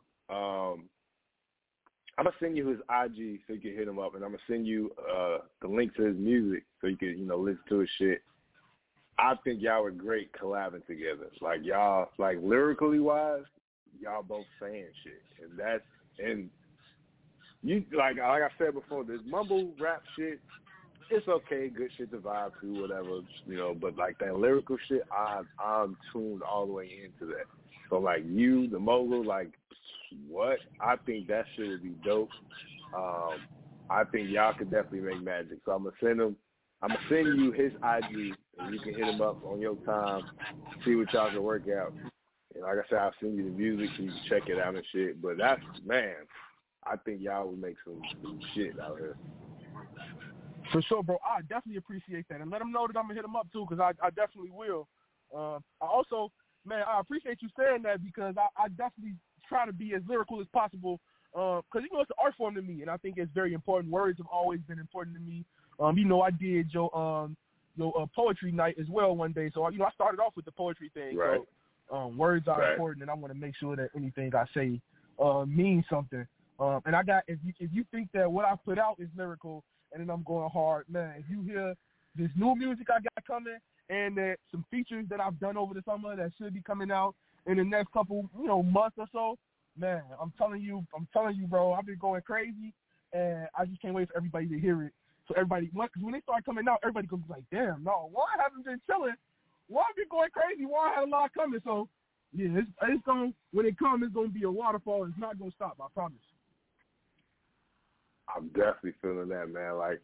I'm gonna send you his IG so you can hit him up, and I'm gonna send you the link to his music so you can listen to his shit. I think y'all were great collabing together. Like y'all, like lyrically wise, y'all both saying shit, and you like I said before, this mumble rap shit, it's okay, good shit to vibe to, whatever, but like that lyrical shit, I'm tuned all the way into that. So like you, the Mogul, like what? I think that shit would be dope. I think y'all could definitely make magic. So I'm gonna send you his IG, and you can hit him up on your time, see what y'all can work out. And like I said, I'll send you the music so you can check it out and shit. But that's, man, I think y'all would make some shit out here. For sure, bro. I definitely appreciate that. And let him know that I'm going to hit him up, too, because I definitely will. I also, man, I appreciate you saying that because I definitely try to be as lyrical as possible because, it's an art form to me, and I think it's very important. Words have always been important to me. I did your poetry night as well one day. So, I started off with the poetry thing. Right. So, words are important, and I want to make sure that anything I say means something. And I got, if you think that what I put out is lyrical and then I'm going hard, man, if you hear this new music I got coming and that some features that I've done over the summer that should be coming out in the next couple, months or so, man, I'm telling you, bro, I've been going crazy, and I just can't wait for everybody to hear it. So everybody, because when they start coming out, everybody goes like, damn, no, why haven't been chilling? Why have been going crazy? Why had a lot coming? So, yeah, it's going, when it comes, it's going to be a waterfall. It's not going to stop, I promise. I'm definitely feeling that, man. Like,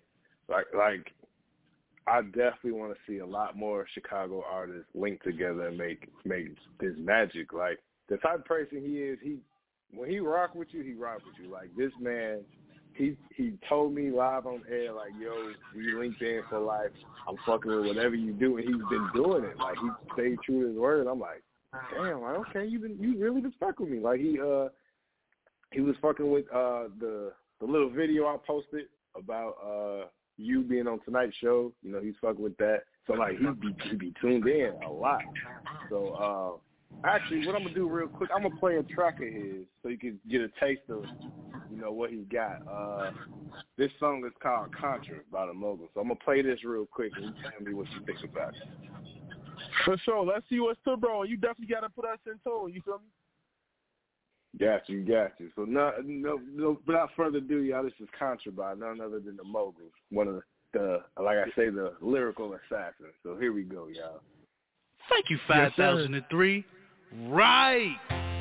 I definitely want to see a lot more Chicago artists link together and make this magic. Like, the type of person he is, when he rock with you, he rock with you. Like, this man, he told me live on air, like, yo, we linked in for life. I'm fucking with whatever you do, and he's been doing it. Like, he stayed true to his word. I'm like, damn, like, okay, you really been fucking with me. Like, he was fucking with the little video I posted about you being on Tonight's show. He's fucking with that. So like he be tuned in a lot. So actually, what I'm gonna do real quick, I'm gonna play a track of his so you can get a taste of what he got. This song is called Contra by the Mogul. So I'm gonna play this real quick and you tell me what you think about it. For sure. Let's see what's to, bro. You definitely gotta put us in tune. You feel me? Got you. So no, without further ado, y'all, this is Contra by none other than the Mogul, one of the, like I say, the lyrical assassin. So here we go, y'all. Thank you, 5003. Right.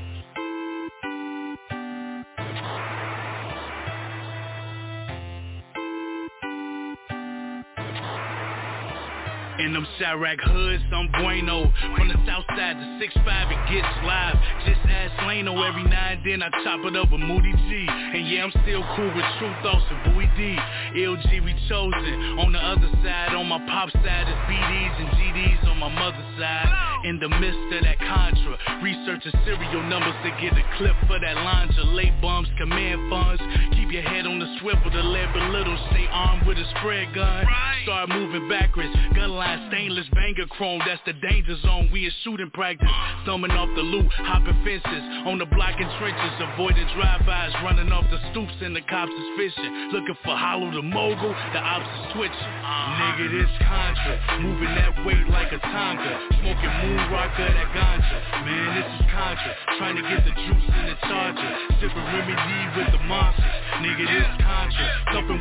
In them Chirac hoods, I'm bueno. From the south side to 6'5", it gets live. Just ask Lano, every now and then I chop it up with Moody G. And yeah, I'm still cool with True Thoughts and Bowie D. LG, we chosen. On the other side, on my pop side, is BDs and GDs on my mother's side. In the midst of that Contra, researching serial numbers to get a clip for that Lanja. Late bums, command funds. Keep your head on the swivel, the lead belittle. Stay armed with a spread gun. Start moving backwards, gun line stainless, banger chrome. That's the danger zone, we in shooting practice. Thumbing off the loot, hopping fences. On the block and trenches, avoiding drive-bys. Running off the stoops and the cops is fishing. Looking for Hollow the Mogul, the ops is switching. Nigga, this Contra, moving that weight like a Tonka. Smoking moon rocker, that ganja. Man, this is Contra, trying to get the juice in the charger. Sipping remedy with the monsters. Nigga, this Contra, thumping with the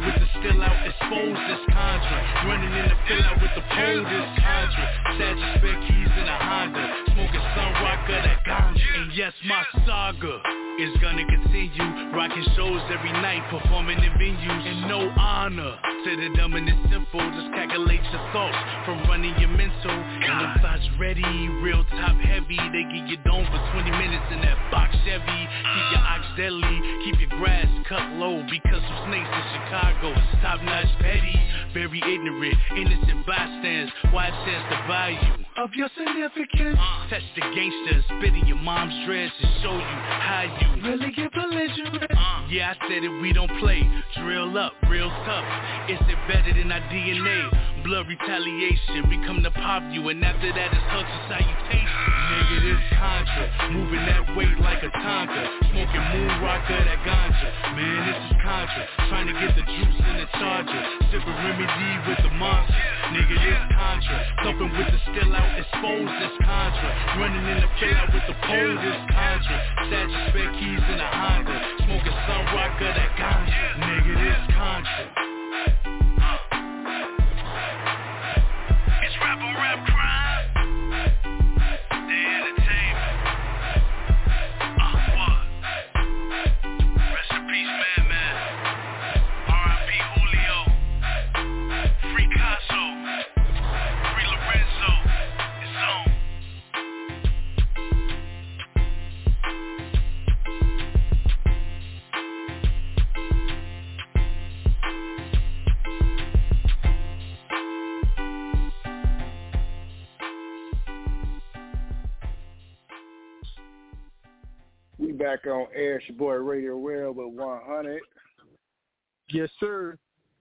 still out, expose this contra. Running in the fill out with the pole, this contra. Satchel spare keys in a Honda. Smoking Sun Rocker, that ganja. And yes, my saga is gonna continue. Rocking shows every night, performing in venues. And no honor to the dumb and the simple. Just calculate your thoughts from running your mental. And them thoughts ready, real top heavy. They get you dome for 20 minutes in that box Chevy. Keep your ox deadly, keep your grass cut low. Because some snakes in Chicago is top notch petty. Very ignorant, innocent bystanders. Why it stands the value of your significance. Touch the gangster, spit in your mom's dress to show you how you really get belligerent. Yeah, I said it, we don't play. Drill up, real tough. It's embedded in our DNA. Blood retaliation, we come to pop you, and after that it's hustle salutation. Nigga, this contra, moving that weight like a Tonka. Smoking moon rocker, that ganja. Man, this is contra, trying to get the juice in the charger. Sipping remedy with the monster. Nigga, this contra, thumping with the still out, expose this contra. Running in the fill out with the pole, this contra. Satchel spare keys in a Honda. Smoking Sun Rocker, that ganja. Nigga, this contra. It's rap on rap crime. The entertainment. What? Rest in peace, man. R.I.P. Julio. Free Casso. Free Lorenzo. It's on. We back on air. It's your boy Radio Real with 100. Yes, sir.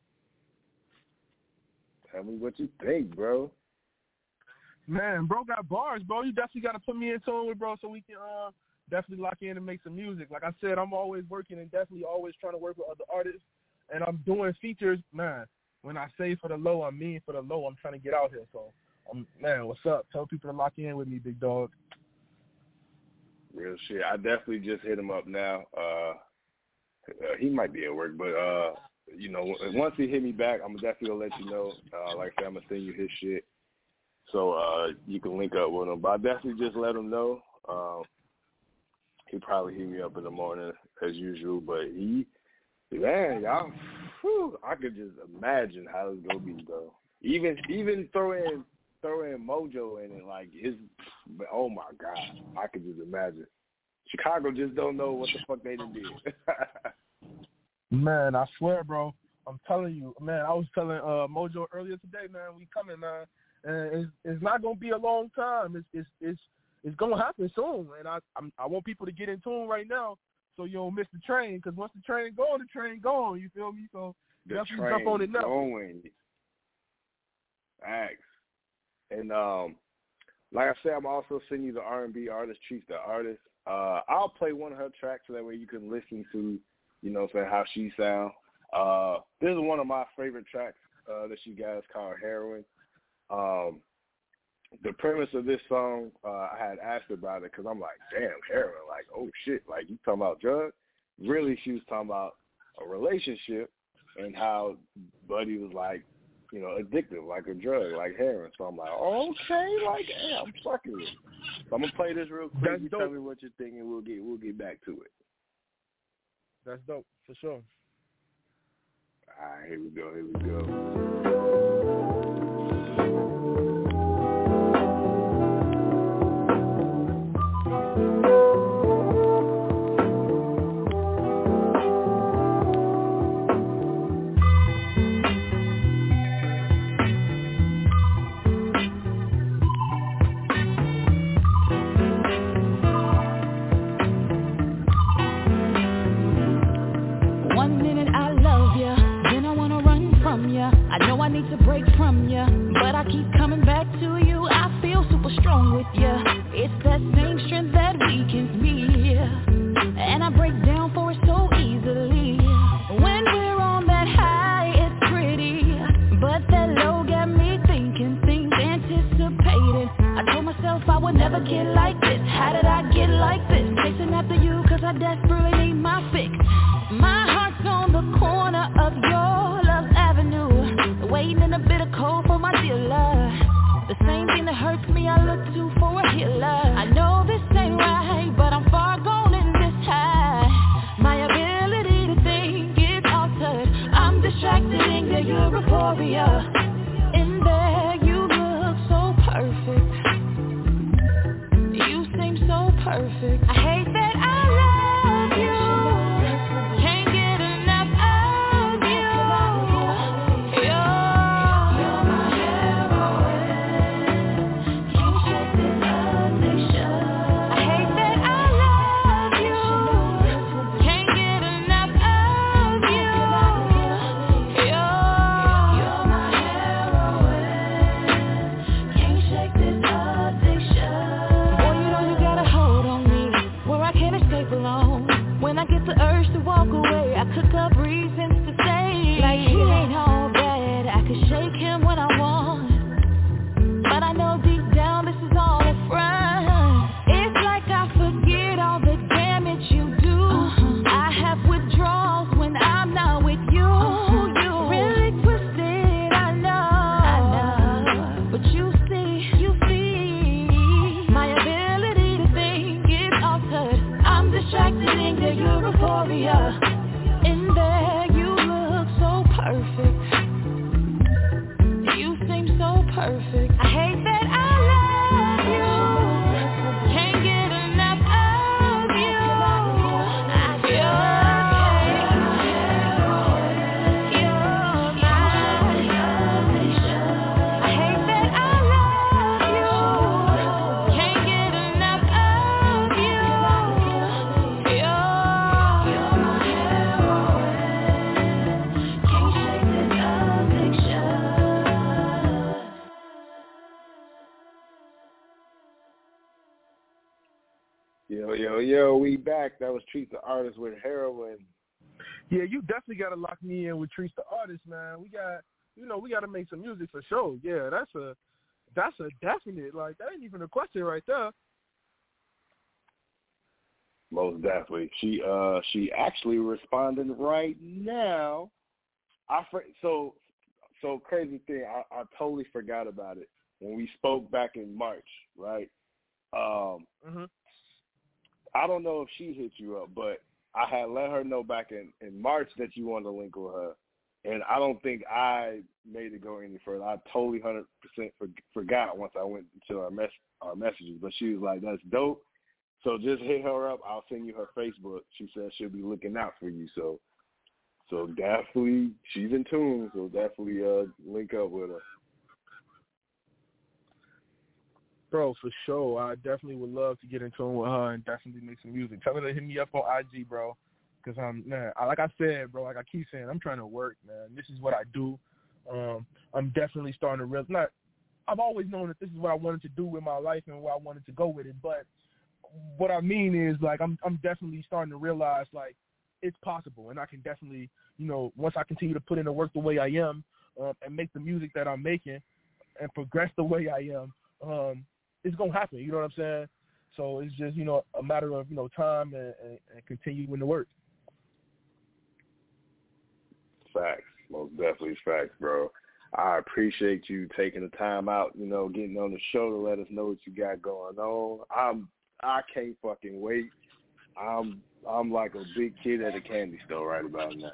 Tell me what you think, bro. Man, bro got bars, bro. You definitely got to put me in tune with bro so we can definitely lock in and make some music. Like I said, I'm always working and definitely always trying to work with other artists. And I'm doing features, man. When I say for the low, I mean for the low. I'm trying to get out here. So, man, what's up? Tell people to lock in with me, big dog. Real shit. I definitely just hit him up now. He might be at work, but you know, once he hit me back, I'm definitely gonna let you know. Like I said, I'm gonna send you his shit, so you can link up with him. But I definitely just let him know. He probably hit me up in the morning as usual, but man, y'all, I could just imagine how it's gonna be, bro. Even throw in Mojo in it, like oh my God, I could just imagine. Chicago just don't know what the fuck they done did. Man, I swear, bro, I'm telling you, man. I was telling Mojo earlier today, man. We coming, man, and it's not gonna be a long time. It's gonna happen soon, and I want people to get in tune right now so you don't miss the train. Because once the train gone, the train gone. You feel me? So definitely jump on it now. Going. Thanks. And like I said, I'm also sending you the R&B artist, Chief the Artist. I'll play one of her tracks so that way you can listen to, you know what I'm saying, how she sound. This is one of my favorite tracks that she got. It's called Heroin. The premise of this song, I had asked about it because I'm like, damn, heroin, like, oh shit, like you talking about drugs? Really, she was talking about a relationship and how Buddy was like, you know, addictive, like a drug, like heroin. So I'm like, okay, like, damn, I'm fucking with it. So I'm gonna play this real quick. That's you dope. Tell me what you think, and we'll get back to it. That's dope for sure. All right, here we go. My heart's on the corner of your love. a bit of cold for my dealer. The same thing that hurts me, I look to for a healer. I know this ain't right, but I'm far gone in this high. My ability to think is altered. I'm distracted in your euphoria. In there, you look so perfect. You seem so perfect. I hate that I love you. Can't get enough of you. You're my heroine. Can't shake this addiction. I hate that I love you. Can't get enough of you. You're my heroine. Can't shake this addiction. Boy, you know you got a hold on me where I can't escape alone. When I get the urge to walk away, I cook up reasons to say like he ain't all bad. I could shake him when I want, but I know deep down this is all a front. It's like I forget all the damage you do. I have withdrawals when I'm not with you. You really twisted, I know. But you see, my ability to think is altered. I'm distracted in your euphoria. In there, you look so perfect. You seem so perfect. I hate that I love you. Can't get enough of you. You're my addiction. I hate that I love you. Can't get enough of you. You're my heroine. Can't shake this addiction. Yo, we back. That was Treat the Artist with Heroin. Yeah, you definitely got to lock me in with Trees the Artist, man. We got to make some music for sure. Yeah, that's a definite. Like, that ain't even a question right there. Most definitely. She actually responding right now. So crazy thing. I totally forgot about it when we spoke back in March, right? I don't know if she hit you up, but I had let her know back in March that you wanted to link with her, and I don't think I made it go any further. I totally 100% forgot once I went into our messages, but she was like, "That's dope." So just hit her up. I'll send you her Facebook. She said she'll be looking out for you. So definitely, she's in tune. So definitely link up with her. Bro, for sure. I definitely would love to get in tune with her and definitely make some music. Tell her to hit me up on IG, bro. Because like I said, bro, like I keep saying, I'm trying to work, man. This is what I do. I'm definitely starting to realize. I've always known that this is what I wanted to do with my life and where I wanted to go with it. But what I mean is, like, I'm definitely starting to realize, like, it's possible, and I can definitely, once I continue to put in the work the way I am, and make the music that I'm making, and progress the way I am, it's gonna happen. You know what I'm saying? So it's just a matter of time and continuing to work. Facts, most definitely facts, bro. I appreciate you taking the time out, getting on the show to let us know what you got going on. I can't fucking wait. I'm like a big kid at a candy store right about now.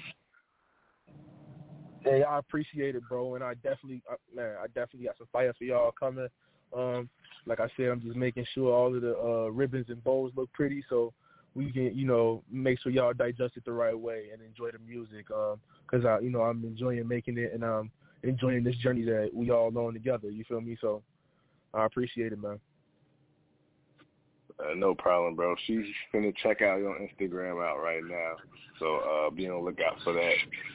Hey, I appreciate it, bro, and I definitely got some fire for y'all coming. Like I said, I'm just making sure all of the ribbons and bows look pretty, so we can, make sure y'all digest it the right way and enjoy the music. Because I'm enjoying making it, and I'm enjoying this journey that we all on together. You feel me? So I appreciate it, man. No problem, bro. She's finna check out your Instagram out right now, so be on the lookout for that.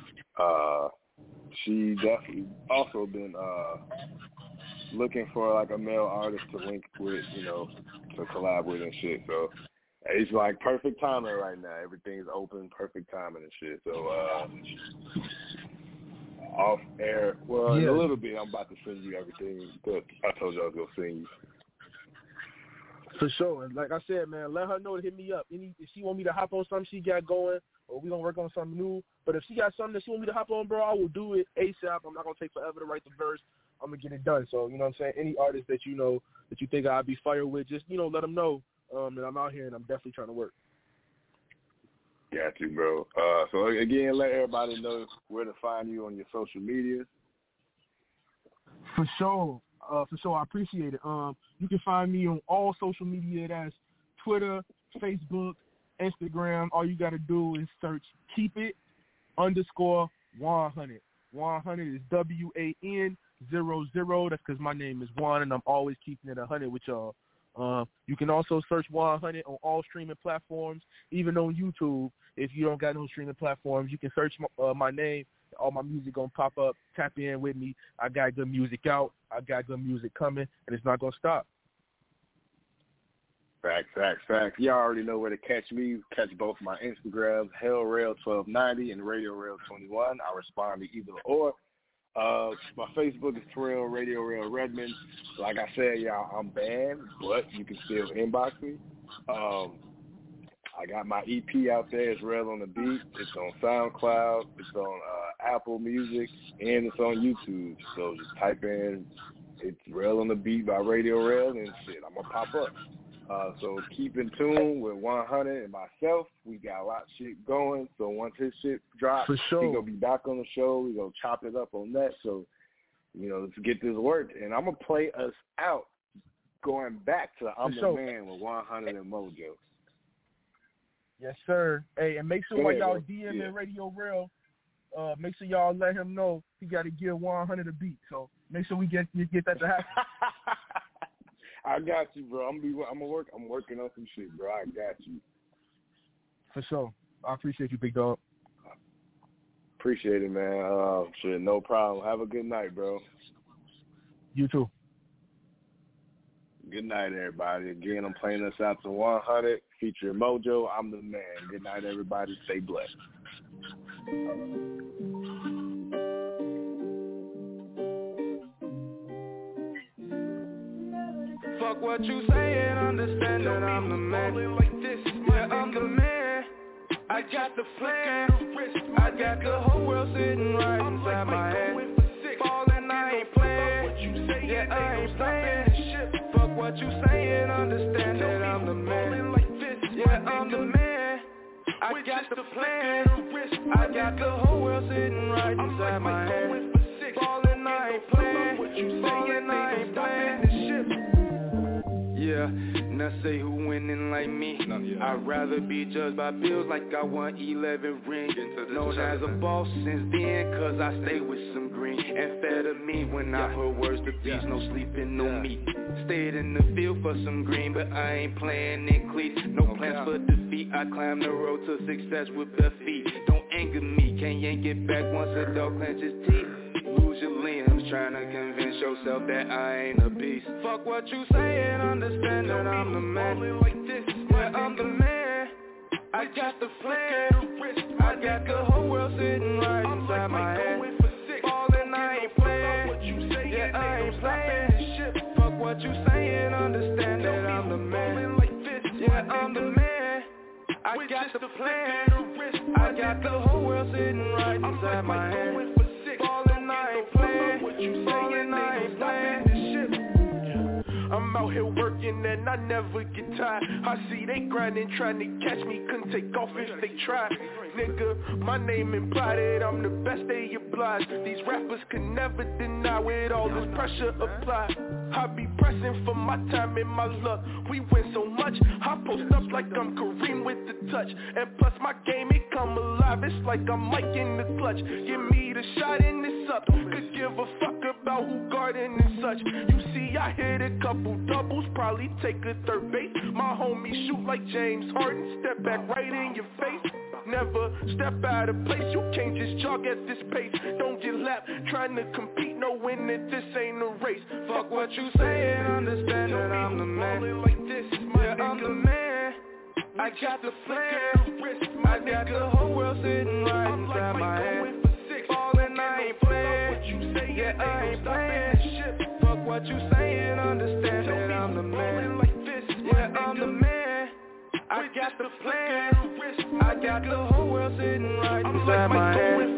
She definitely also been looking for like a male artist to link with, to collab with and shit. So it's like perfect timing right now. Everything's open, perfect timing and shit. So off air, in a little bit, I'm about to send you everything that I told you I was gonna send you. For sure. And like I said, man, let her know to hit me up. If she want me to hop on something she got going, or we going to work on something new. But if she got something that she want me to hop on, bro, I will do it ASAP. I'm not going to take forever to write the verse. I'm going to get it done. So, you know what I'm saying? Any artist that you know that you think I'd be fired with, just, you know, let them know that I'm out here and I'm definitely trying to work. Got you, bro. So, again, let everybody know where to find you on your social media. For sure. I appreciate it. You can find me on all social media. That's Twitter, Facebook, Instagram. All you got to do is search Keep It _100. 100 is WAN00. That's because my name is Juan, and I'm always keeping it 100 with y'all. You can also search 100 on all streaming platforms, even on YouTube. If you don't got no streaming platforms, you can search my name. All my music going to pop up. Tap in with me. I got good music out. I got good music coming, and it's not going to stop. Facts. Y'all already know where to catch me. Catch both my Instagrams, HellRail1290 and RadioRail21. I respond to either or. My Facebook is Terrell Radio Rail Redmond. Like I said, y'all, I'm banned, but you can still inbox me. I got my EP out there. It's Rail on the Beat. It's on SoundCloud. It's on Apple Music, and it's on YouTube. So just type in it's Rail on the Beat by Radio Rail, and shit, I'm gonna pop up. So keep in tune with 100 and myself. We got a lot of shit going. So once his shit drops, for sure, we gonna be back on the show. We gonna chop it up on that. So, you know, let's get this work. And I'm gonna play us out, going back to I'm the Man with 100 and Mojo. Yes, sir. Hey, and make sure while y'all DMing Radio Rail, make sure y'all let him know he got to give 100 a beat. So make sure we get that to happen. I got you, bro. I'm working on some shit, bro. I got you. For sure. I appreciate you, big dog. Appreciate it, man. Shit, no problem. Have a good night, bro. You too. Good night, everybody. Again, I'm playing us out to 100, featuring Mojo. I'm the Man. Good night, everybody. Stay blessed. Fuck what you say and understand that I'm the man. Like this, yeah, I'm the man. I got the plan. I got the whole world sitting right inside my hand. Falling, I ain't playing. Yeah, I ain't playing. Fuck what you say and understand that I'm the man. Yeah, I'm the man. I got the plan. I got the whole world sitting right inside my hand. Falling, I ain't playing. Falling, I ain't playing. Yeah, now say who winning like me. I'd rather be judged by bills like I won 11 rings. Known as a boss since then, cause I stay with some green. And fed of me when I heard words to peace, no sleeping, no meat. Stayed in the field for some green, but I ain't playing in cleats. No plans for defeat, I climb the road to success with bare feet. Don't anger me, can't yank it back once a dog clenches teeth. Lose your limbs, trying to convince yourself that I ain't a beast. Fuck what you say and understand that I'm the man. Like this, yeah, I'm the man. I got the plan. I got the whole world sitting right inside my hand. Falling, I ain't playing. Yeah, I ain't playing. Fuck what you say and understand that I'm the man. Yeah, I'm the man. I got the plan. I got the whole world sitting right inside my hand. Falling, I ain't playing. Falling, I ain't playing. I'm out here working and I never get tired. I see they grinding, trying to catch me, couldn't take off if they tried. Nigga, my name implied it, I'm the best they oblige. These rappers can never deny with all this pressure applied. I be pressing for my time and my luck. We win so much, I post up like I'm Kareem with the touch. And plus my game, it come alive, it's like I'm Mike in the clutch. Give me the shot and it's up. Could give a fuck about who guarding and such. You see, I hit a couple doubles, probably take a third base. My homie shoot like James Harden, step back right in your face. Never step out of place, you can't just jog at this pace. Don't get lapped, trying to compete, knowing that this ain't a race. Fuck what you say and understand that I'm the man. Like this, yeah, I'm the man. I got the plan. I got the whole world sitting right inside my hand. Falling, I ain't playing. Yeah, I ain't playing. Fuck what you say and understand that I'm the man. Yeah, plan. I got the whole world sitting right beside my hand.